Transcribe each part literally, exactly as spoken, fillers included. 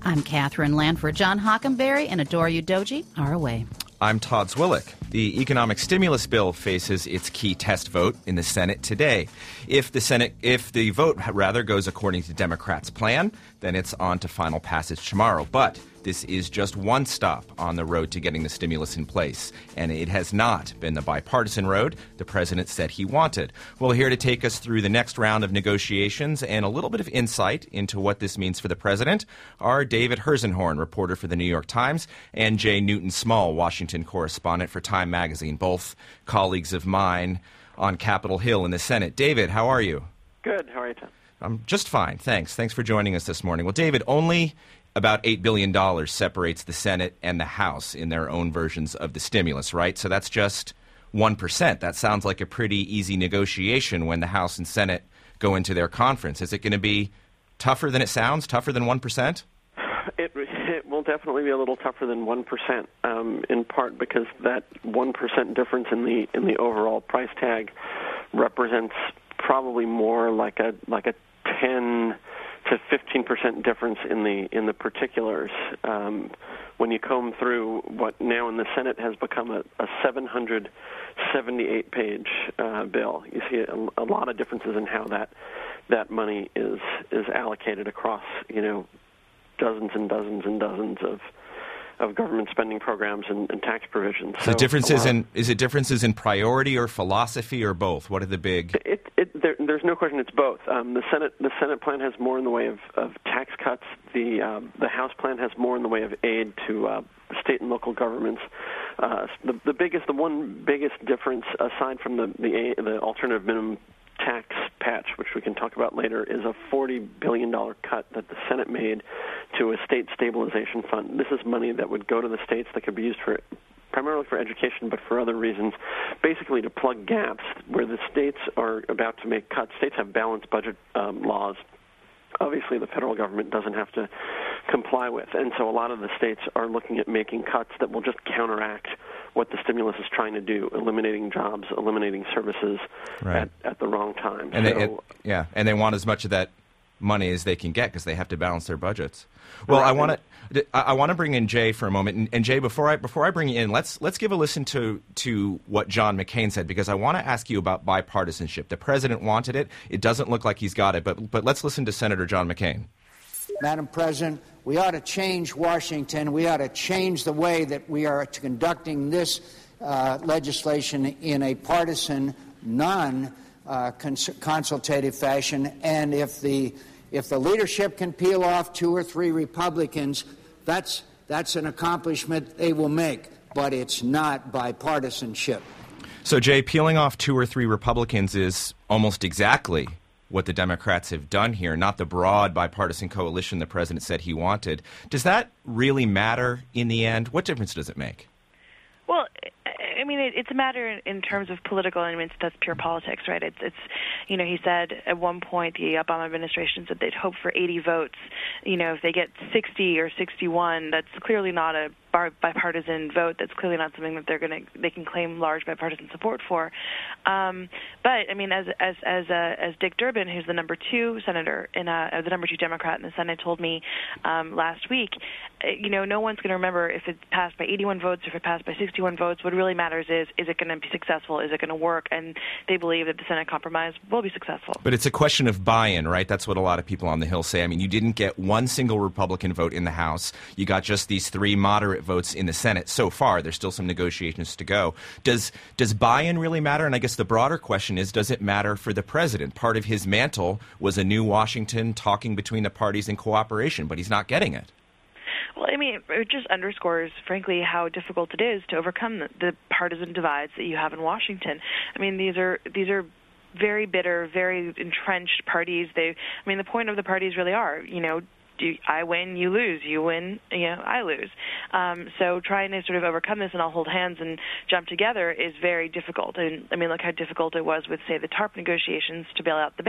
I'm Catherine Lanford. John Hockenberry and Adora Udoji are away. I'm Todd Zwillich. The economic stimulus bill faces its key test vote in the Senate today. If the Senate, if the vote rather goes according to Democrats' plan, then it's on to final passage tomorrow. But this is just one stop on the road to getting the stimulus in place, and it has not been the bipartisan road the president said he wanted. Well, here to take us through the next round of negotiations and a little bit of insight into what this means for the president are David Herzenhorn, reporter for the New York Times, and Jay Newton-Small, Washington correspondent for Time Magazine, both colleagues of mine on Capitol Hill in the Senate. David, how are you? Good. How are you, Tom? I'm just fine, thanks. Thanks for joining us this morning. Well, David, only about eight billion dollars separates the Senate and the House in their own versions of the stimulus, right? So that's just one percent. That sounds like a pretty easy negotiation when the House and Senate go into their conference. Is it going to be tougher than it sounds, tougher than one percent? It, it will definitely be a little tougher than one percent, um, in part because that one percent difference in the in the overall price tag represents probably more like a like a ten to fifteen percent difference in the in the particulars. Um, when you comb through what now in the Senate has become a, a seven hundred seventy-eight page uh, bill, you see a, a lot of differences in how that that money is is allocated across, you know, dozens and dozens and dozens of of government spending programs and, and tax provisions. So, so differences in is it differences in priority or philosophy or both? What are the big? It, it, there, there's no question it's both. Um, the Senate the Senate plan has more in the way of, of tax cuts. The um, the House plan has more in the way of aid to uh, state and local governments. Uh, the, the biggest, the one biggest difference aside from the the, the alternative minimum tax patch, which we can talk about later, is a forty billion dollars cut that the Senate made to a state stabilization fund. This is money that would go to the states that could be used for primarily for education, but for other reasons, basically to plug gaps where the states are about to make cuts. States have balanced budget um, laws. Obviously, the federal government doesn't have to comply with, and so a lot of the states are looking at making cuts that will just counteract what the stimulus is trying to do, eliminating jobs, eliminating services right. at, at the wrong time. And so, they, it, yeah, and they want as much of that money as they can get because they have to balance their budgets. Well, right. I want to I want to bring in Jay for a moment, and, and Jay, before I before I bring you in, let's let's give a listen to to what John McCain said, because I want to ask you about bipartisanship. The president wanted it; it doesn't look like he's got it. But but let's listen to Senator John McCain. Madam President, we ought to change Washington. We ought to change the way that we are conducting this uh, legislation in a partisan, non uh, cons- consultative fashion. And if the if the leadership can peel off two or three Republicans, that's that's an accomplishment they will make. But it's not bipartisanship. So, Jay, peeling off two or three Republicans is almost exactly what the Democrats have done here, not the broad bipartisan coalition the president said he wanted. Does that really matter in the end? What difference does it make? Well, I mean, it, it's a matter in terms of political, I mean, that's pure politics, right? It's, it's, you know, he said at one point, the Obama administration said they'd hope for eighty votes. You know, if they get sixty or sixty-one, that's clearly not a bipartisan vote. That's clearly not something that they're going to they can claim large bipartisan support for. Um, but I mean, as as as uh, as Dick Durbin, who's the number two senator in uh, the number two Democrat in the Senate, told me um, last week, you know, no one's going to remember if it passed by eighty-one votes or if it passed by sixty-one votes. What really matters is, is it going to be successful? Is it going to work? And they believe that the Senate compromise will be successful. But it's a question of buy-in, right? That's what a lot of people on the Hill say. I mean, you didn't get one single Republican vote in the House. You got just these three moderate votes in the Senate so far. There's still some negotiations to go. Does does buy-in really matter? And I guess the broader question is, does it matter for the president? Part of his mantle was a new Washington talking between the parties in cooperation, but he's not getting it. Well, I mean, it just underscores, frankly, how difficult it is to overcome the, the partisan divides that you have in Washington. I mean, these are these are very bitter, very entrenched parties. They, I mean, the point of the parties really are, you know, do I win, you lose. You win, you know, I lose. Um, so trying to sort of overcome this and all hold hands and jump together is very difficult. And I mean, look how difficult it was with, say, the TARP negotiations to bail out the banks.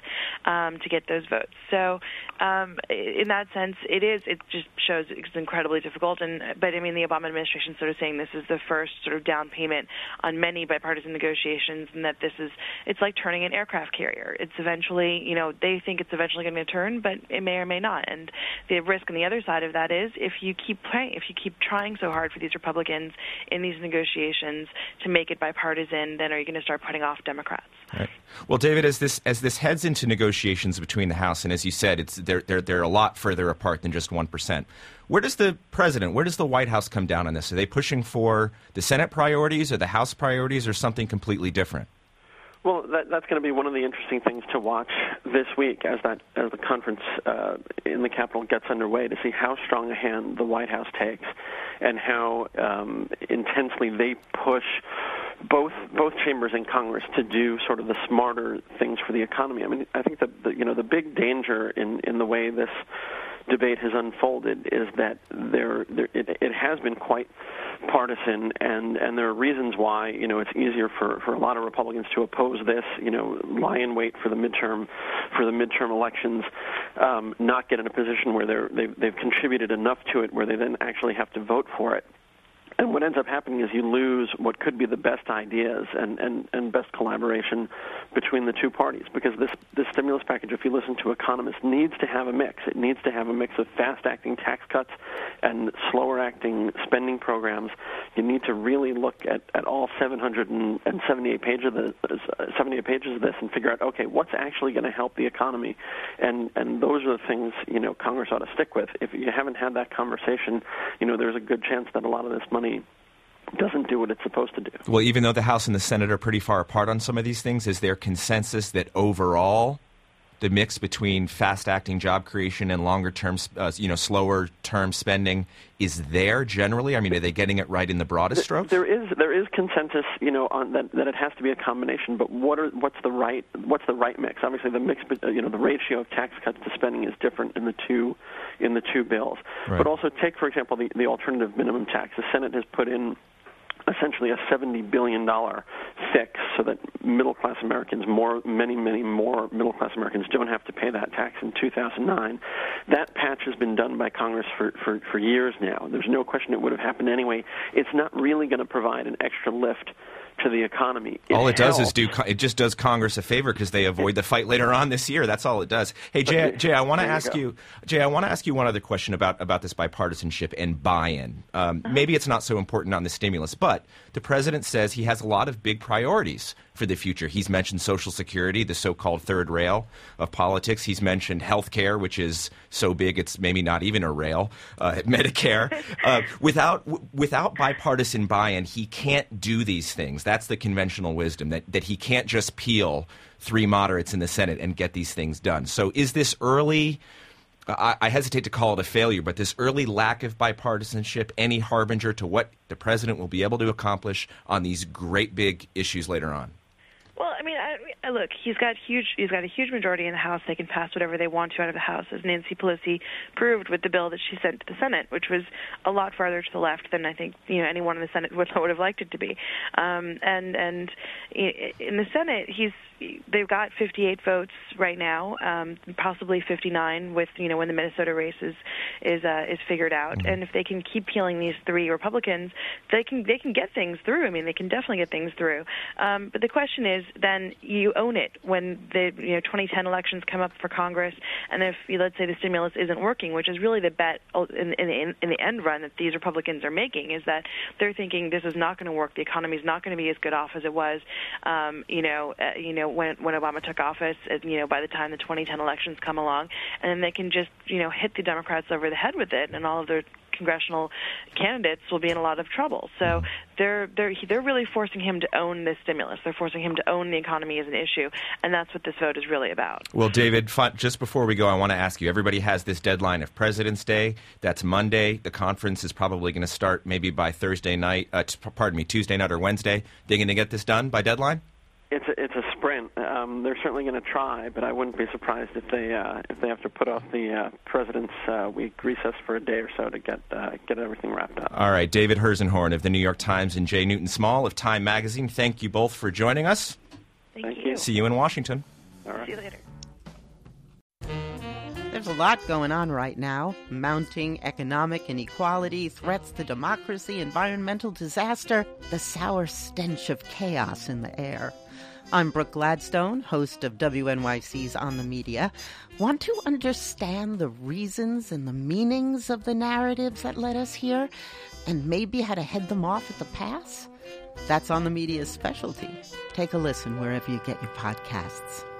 um, to get those votes. So um, in that sense, it is. It just shows it's incredibly difficult. And but I mean, the Obama administration sort of saying this is the first sort of down payment on many bipartisan negotiations, and that this is it's like turning an aircraft carrier. It's eventually, you know, they think it's eventually going to turn, but it may or may not. And the risk on the other side of that is if you keep playing, if you keep trying so hard for these Republicans in these negotiations to make it bipartisan, then are you going to start putting off Democrats? Right. Well, David, as this as this heads into negotiations between the House and, as you said, it's they're they're they're a lot further apart than just one percent. Where does the president, where does the White House come down on this? Are they pushing for the Senate priorities or the House priorities or something completely different? Well, that, that's going to be one of the interesting things to watch this week as that as the conference uh, in the Capitol gets underway, to see how strong a hand the White House takes and how um, intensely they push both both chambers in Congress to do sort of the smarter things for the economy. I mean, I think that the, you know the big danger in, in the way this debate has unfolded is that there, there it, it has been quite partisan, and, and there are reasons why, you know, it's easier for, for a lot of Republicans to oppose this, you know, lie in wait for the midterm for the midterm elections, um, not get in a position where they're they've, they've contributed enough to it where they then actually have to vote for it. And what ends up happening is you lose what could be the best ideas and, and, and best collaboration between the two parties, because this, this stimulus package, if you listen to economists, needs to have a mix. It needs to have a mix of fast-acting tax cuts and slower-acting spending programs. You need to really look at, at all seven hundred seventy-eight pages of this, seventy-eight pages of this and figure out, okay, what's actually going to help the economy? And and those are the things, you know, Congress ought to stick with. If you haven't had that conversation, you know, there's a good chance that a lot of this money doesn't do what it's supposed to do. Well, even though the House and the Senate are pretty far apart on some of these things, is there consensus that overall the mix between fast-acting job creation and longer-term, uh, you know, slower-term spending is there generally? I mean, are they getting it right in the broadest strokes? There is there is consensus, you know, on that, that it has to be a combination. But what are what's the right what's the right mix? Obviously, the mix, you know, the ratio of tax cuts to spending is different in the two in the two bills. Right. But also take, for example, the, the alternative minimum tax. The Senate has put in essentially a seventy billion dollars fix so that middle-class Americans, more, many, many more middle-class Americans don't have to pay that tax in two thousand nine. That patch has been done by Congress for, for, for years now. There's no question it would have happened anyway. It's not really going to provide an extra lift to the economy. It all it does helps. is do it just does Congress a favor because they avoid the fight later on this year. That's all it does. Hey Jay, Jay, I want to ask you, Jay, I want to ask you one other question about about this bipartisanship and buy-in. Um, uh-huh. Maybe it's not so important on the stimulus, but the president says he has a lot of big priorities for the future. He's mentioned Social Security, the so-called third rail of politics. He's mentioned health care, which is so big it's maybe not even a rail. Uh, Medicare. Uh, without w- without bipartisan buy-in, he can't do these things. That's the conventional wisdom, that, that he can't just peel three moderates in the Senate and get these things done. So is this early, I, I hesitate to call it a failure, but this early lack of bipartisanship any harbinger to what the president will be able to accomplish on these great big issues later on? Well, I mean, I, I look, he's got huge. He's got a huge majority in the House. They can pass whatever they want to out of the House, as Nancy Pelosi proved with the bill that she sent to the Senate, which was a lot farther to the left than I think you know anyone in the Senate would, would have liked it to be. Um, and and in the Senate, he's they've got fifty-eight votes right now, um, possibly fifty-nine with you know when the Minnesota race is is uh, is figured out. Mm-hmm. And if they can keep peeling these three Republicans, they can they can get things through. I mean, they can definitely get things through. Um, but the question is, then you own it when the you know twenty ten elections come up for Congress, and if let's say the stimulus isn't working, which is really the bet in, in, in the end run that these Republicans are making, is that they're thinking this is not going to work. The economy is not going to be as good off as it was, um, you know, uh, you know when when Obama took office. Uh, you know, by the time the twenty ten elections come along, and then they can just you know hit the Democrats over the head with it, and all of their congressional candidates will be in a lot of trouble. So they're they're they're really forcing him to own this stimulus. They're forcing him to own the economy as an issue, and that's what this vote is really about. Well, David, just before we go, I want to ask you, everybody has this deadline of President's Day. That's Monday. The conference is probably going to start maybe by Thursday night, uh, t- pardon me, Tuesday night or Wednesday. They're going to get this done by deadline? It's a, it's a sprint. Um, they're certainly going to try, but I wouldn't be surprised if they uh, if they have to put off the uh, President's uh, week recess for a day or so to get uh, get everything wrapped up. All right, David Herzenhorn of the New York Times and Jay Newton Small of Time Magazine, thank you both for joining us. Thank, Thank you. you. See you in Washington. All right. See you later. There's a lot going on right now. Mounting economic inequality, threats to democracy, environmental disaster, the sour stench of chaos in the air. I'm Brooke Gladstone, host of W N Y C's On the Media. Want to understand the reasons and the meanings of the narratives that led us here, and maybe how to head them off at the pass? That's On the Media's specialty. Take a listen wherever you get your podcasts.